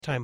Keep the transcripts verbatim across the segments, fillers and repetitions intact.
Time.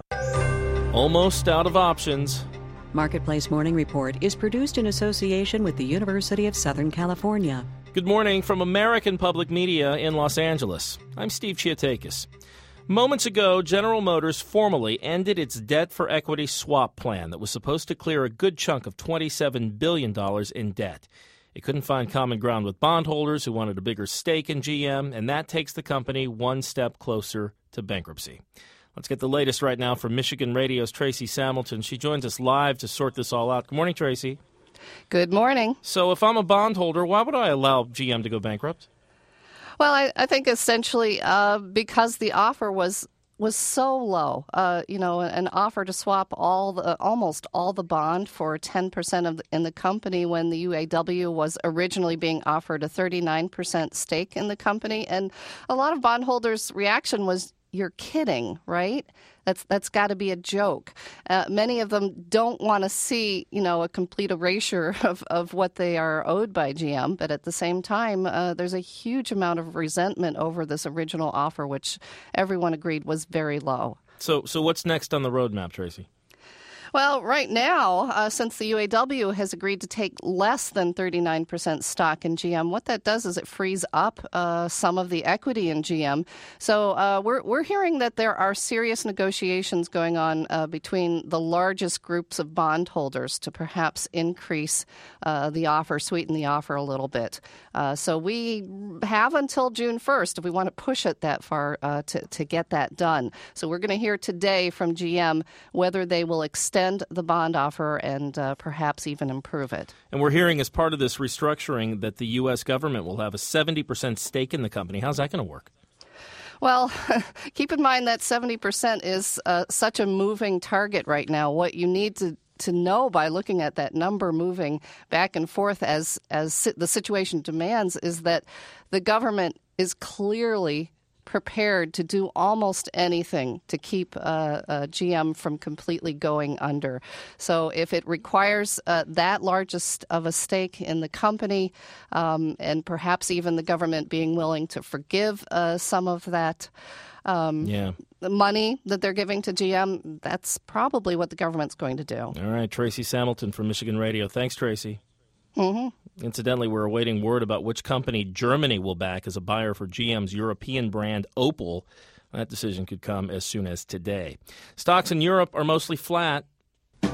Almost out of options. Marketplace Morning Report is produced in association with the University of Southern California. Good morning from American Public Media in Los Angeles. I'm Steve Chiatakis. Moments ago, General Motors formally ended its debt for equity swap plan that was supposed to clear a good chunk of twenty-seven billion dollars in debt. It couldn't find common ground with bondholders who wanted a bigger stake in G M, and that takes the company one step closer to bankruptcy. Let's get the latest right now from Michigan Radio's Tracy Samilton. She joins us live to sort this all out. Good morning, Tracy. Good morning. So if I'm a bondholder, why would I allow G M to go bankrupt? Well, I, I think essentially uh, because the offer was was so low. Uh, you know, an offer to swap all the, almost all the bond for ten percent of the, in the company when the U A W was originally being offered a thirty-nine percent stake in the company. And a lot of bondholders' reaction was, you're kidding, right? That's that's got to be a joke. Uh, many of them don't want to see, you know, a complete erasure of, of what they are owed by G M. But at the same time, uh, there's a huge amount of resentment over this original offer, which everyone agreed was very low. So, so what's next on the roadmap, Tracy? Well, right now, uh, since the U A W has agreed to take less than thirty-nine percent stock in G M, what that does is it frees up uh, some of the equity in G M. So uh, we're we're hearing that there are serious negotiations going on uh, between the largest groups of bondholders to perhaps increase uh, the offer, sweeten the offer a little bit. Uh, so we have until June first if we want to push it that far uh, to, to get that done. So we're going to hear today from G M whether they will extend the bond offer and uh, perhaps even improve it. And we're hearing as part of this restructuring that the U S government will have a seventy percent stake in the company. How's that going to work? Well, keep in mind that seventy percent is uh, such a moving target right now. What you need to to know by looking at that number moving back and forth as as the situation demands is that the government is clearly prepared to do almost anything to keep uh, uh, G M from completely going under. So if it requires uh, that largest of a stake in the company, um, and perhaps even the government being willing to forgive uh, some of that um, yeah. money that they're giving to G M, that's probably what the government's going to do. All right, Tracy Samilton from Michigan Radio. Thanks, Tracy. Mm-hmm. Incidentally, we're awaiting word about which company Germany will back as a buyer for G M's European brand Opel. That decision could come as soon as today. Stocks in Europe are mostly flat. F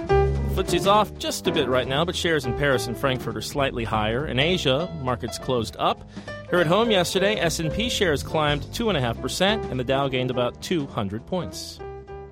T S E's off just a bit right now, but shares in Paris and Frankfurt are slightly higher. In Asia, markets closed up. Here at home yesterday, S and P shares climbed two point five percent, and the Dow gained about two hundred points.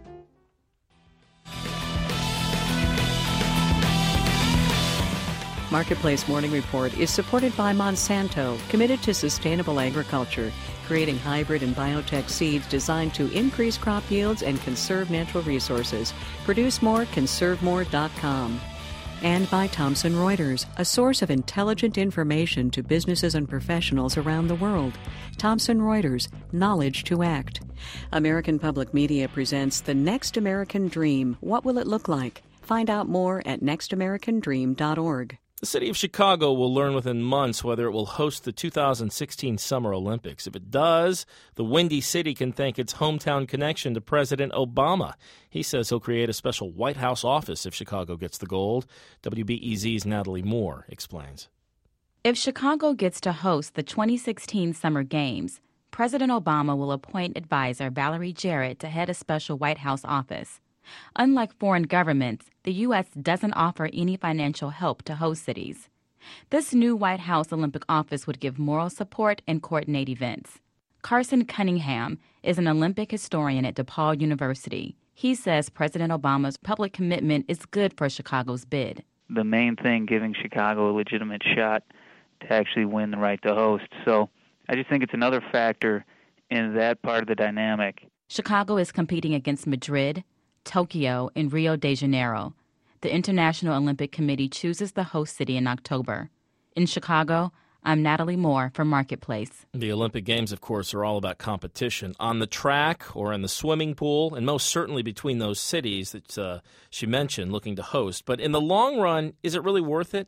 Marketplace Morning Report is supported by Monsanto, committed to sustainable agriculture, creating hybrid and biotech seeds designed to increase crop yields and conserve natural resources. Produce more, conserve more dot com. And by Thomson Reuters, a source of intelligent information to businesses and professionals around the world. Thomson Reuters, knowledge to act. American Public Media presents The Next American Dream. What will it look like? Find out more at next american dream dot org. The city of Chicago will learn within months whether it will host the two thousand sixteen Summer Olympics. If it does, the Windy City can thank its hometown connection to President Obama. He says he'll create a special White House office if Chicago gets the gold. W B E Z's Natalie Moore explains. If Chicago gets to host the twenty sixteen Summer Games, President Obama will appoint advisor Valerie Jarrett to head a special White House office. Unlike foreign governments, the U S doesn't offer any financial help to host cities. This new White House Olympic office would give moral support and coordinate events. Carson Cunningham is an Olympic historian at DePaul University. He says President Obama's public commitment is good for Chicago's bid. The main thing, giving Chicago a legitimate shot to actually win the right to host. So I just think it's another factor in that part of the dynamic. Chicago is competing against Madrid, Tokyo, and Rio de Janeiro. The International Olympic Committee chooses the host city in October. In Chicago, I'm Natalie Moore for Marketplace. The Olympic Games, of course, are all about competition on the track or in the swimming pool, and most certainly between those cities that uh, she mentioned looking to host. But in the long run, is it really worth it?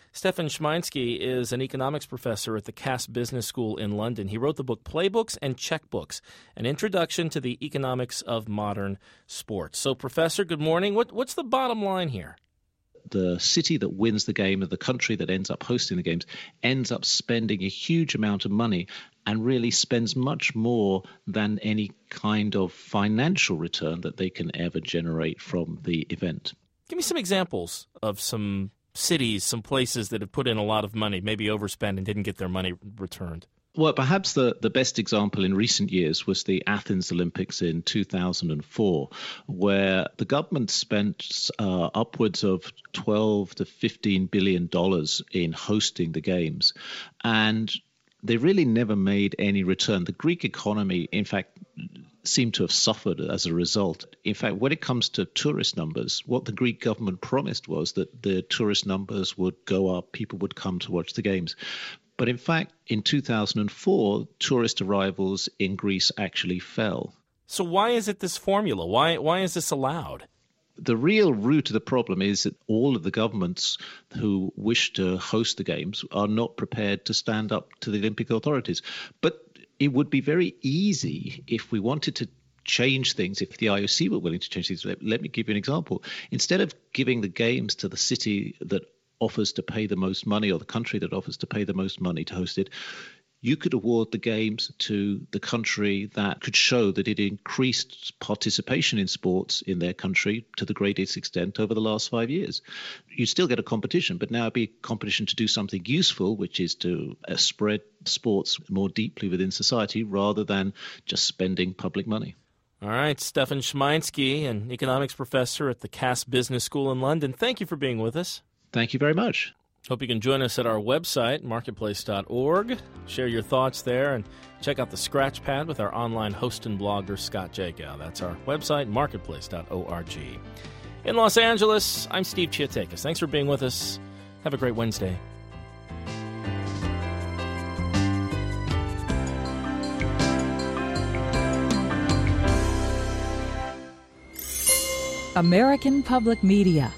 Stefan Szymański is an economics professor at the Cass Business School in London. He wrote the book Playbooks and Checkbooks, An Introduction to the Economics of Modern Sports. So, Professor, good morning. What, what's the bottom line here? The city that wins the game, or the country that ends up hosting the games, ends up spending a huge amount of money and really spends much more than any kind of financial return that they can ever generate from the event. Give me some examples of some cities, some places that have put in a lot of money, maybe overspent and didn't get their money returned. Well, perhaps the, the best example in recent years was the Athens Olympics in two thousand four, where the government spent uh, upwards of twelve to fifteen billion dollars in hosting the games. And they really never made any return. The Greek economy, in fact, seemed to have suffered as a result. In fact, when it comes to tourist numbers, what the Greek government promised was that the tourist numbers would go up, people would come to watch the games. But in fact, in two thousand four, tourist arrivals in Greece actually fell. So why is it this formula? Why why is this allowed? The real root of the problem is that all of the governments who wish to host the games are not prepared to stand up to the Olympic authorities. But it would be very easy if we wanted to change things, if the I O C were willing to change things. Let me give you an example. Instead of giving the games to the city that offers to pay the most money, or the country that offers to pay the most money to host it, you could award the games to the country that could show that it increased participation in sports in their country to the greatest extent over the last five years. You still get a competition, but now it'd be a competition to do something useful, which is to uh, spread sports more deeply within society rather than just spending public money. All right, Stefan Szymański, an economics professor at the Cass Business School in London. Thank you for being with us. Thank you very much. Hope you can join us at our website, marketplace dot org. Share your thoughts there and check out the Scratch Pad with our online host and blogger, Scott Jagow. That's our website, marketplace dot org. In Los Angeles, I'm Steve Chiatakis. Thanks for being with us. Have a great Wednesday. American Public Media.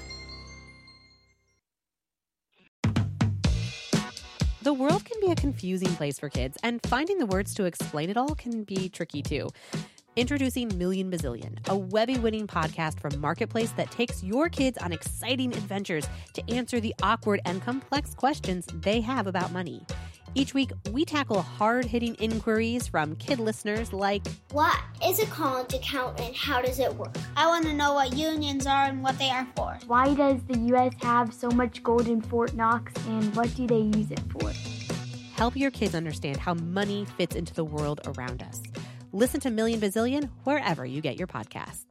The world can be a confusing place for kids, and finding the words to explain it all can be tricky too. Introducing Million Bazillion, a Webby-winning podcast from Marketplace that takes your kids on exciting adventures to answer the awkward and complex questions they have about money. Each week, we tackle hard-hitting inquiries from kid listeners like, what is a college account and how does it work? I want to know what unions are and what they are for. Why does the U S have so much gold in Fort Knox and what do they use it for? Help your kids understand how money fits into the world around us. Listen to Million Bazillion wherever you get your podcasts.